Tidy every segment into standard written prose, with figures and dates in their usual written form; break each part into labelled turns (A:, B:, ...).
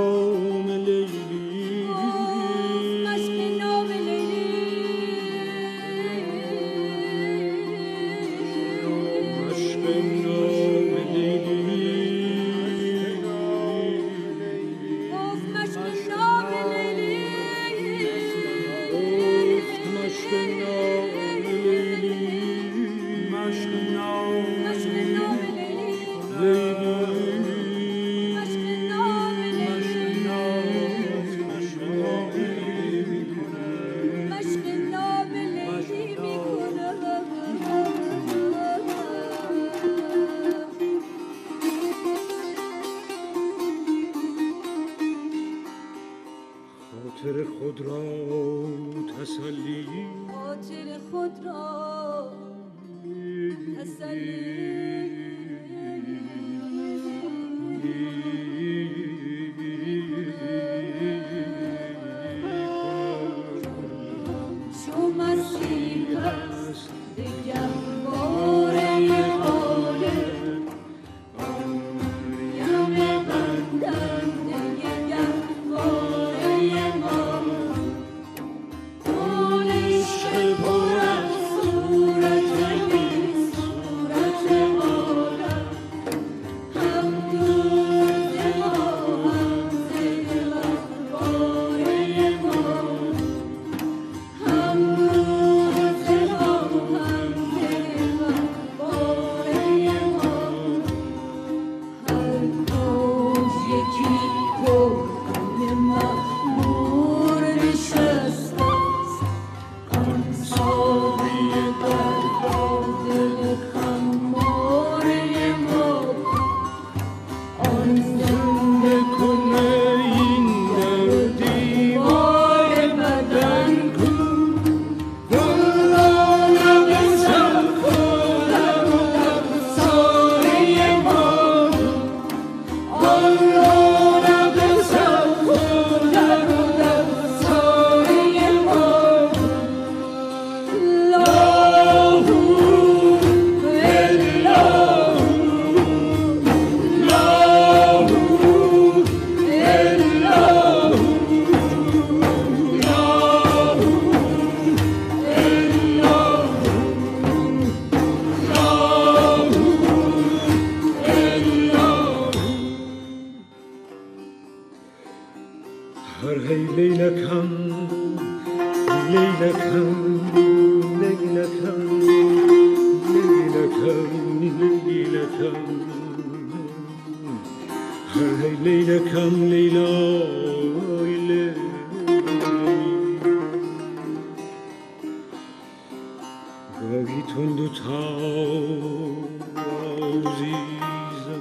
A: نام لیلی
B: مشق نام لیلی
A: مشق نام لیلی
B: گفت مشق نام لیلی
A: گفت مشق نام لیلی مشق نام لیلی خاطر خود را تسلی
B: خاطر خود را چو مسیح است دگر باره حاله یم بندنده گهواره ما آن عشق پر از صورت این صورت عالم هم دوز ما هم زل اخباره ما هم دوز ما هم زل اخباره ما هر روز یکی گلگون مخمور نشسته است آن ساقی در با دل خماره ما آن زنده
A: کنه این در دیوار بدن کو رونق سبک و در سایه ما آن رونق سبک و در سایه ما
B: لاهو
A: هر هی لیلکم لیلکم لیلکم لیلکم لیلکم هر هی لیلکم لیلای لیلی گاهی تند و تازیزم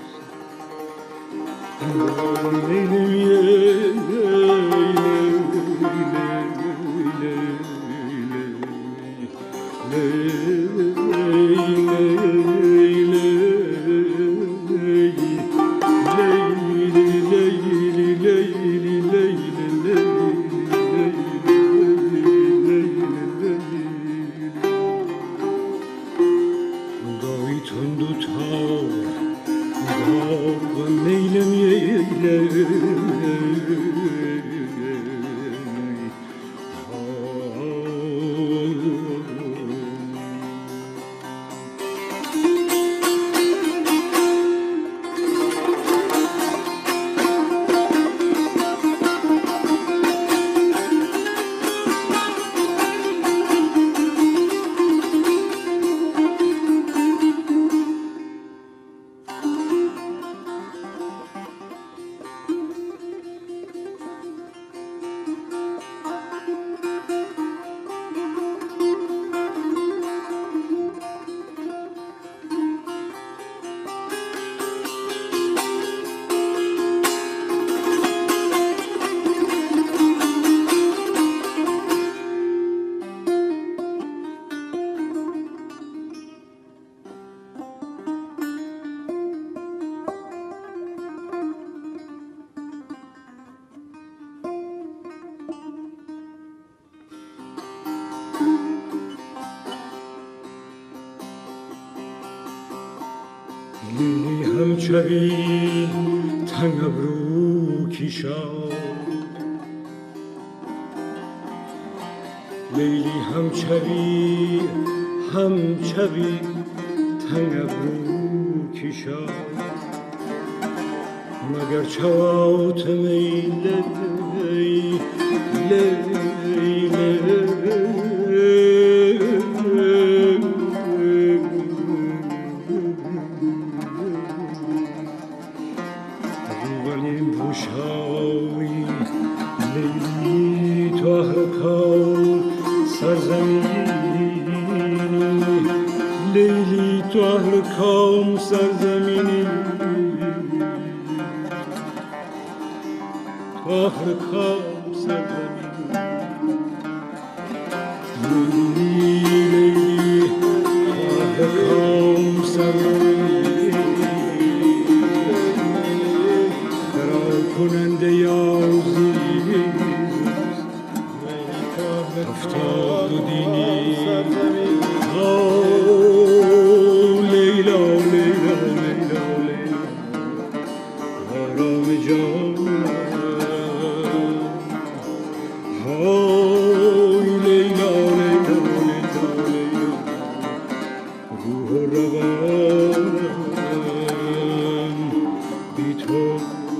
A: گاهی تند و تاز گاه میلم لیلی همچنین تنگ ابرو کیشان لیلی همچوی تنگ ابرو کیشان مگر چوات میله روغنی بوشایی لیلی تو اهرکان سرزمینی لیلی تو اهرکان سرزمینی تو اهرکان سرزمینی لیلی تو اهرکان سرزمینی کننده یازی افتاد و دینی لیلا لیلا لیلا لیلا آرام جان لیلا لیلا لیلا لیلا روح و روان بی تو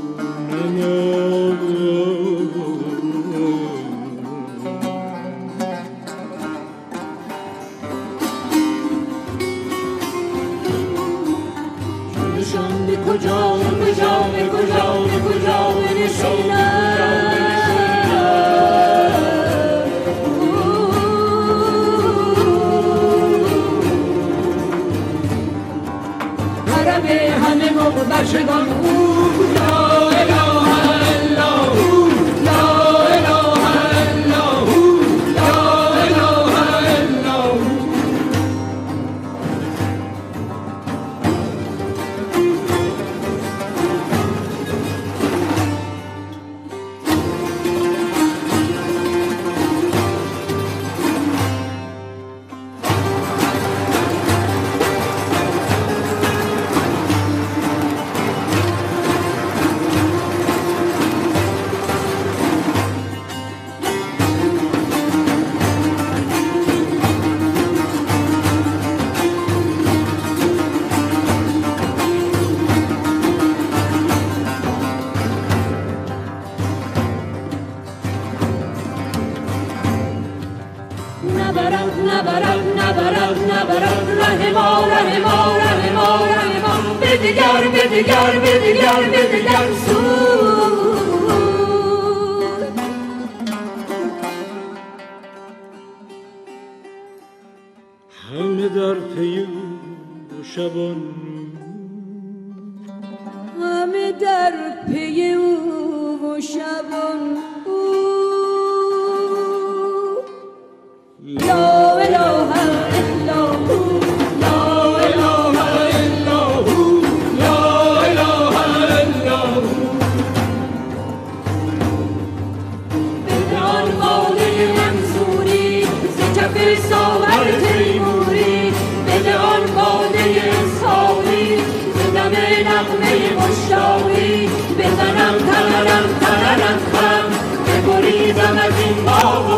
B: به کجا برسیدم حرم همه بچگان لا اله الا هو لا اله الا هو لا اله الا هو نبرد ره ما به دیگر سود
A: همه در پی و شبان
B: همه در پی و شبان لا اله الا هو لا اله الا هو لا اله الا هو بدان باده منصوری ز کف ساغر تیموری بدان باده اسحاقی ز دم نغمه مشتاقی بزنم تررم تررم هم بگریزم از این باغ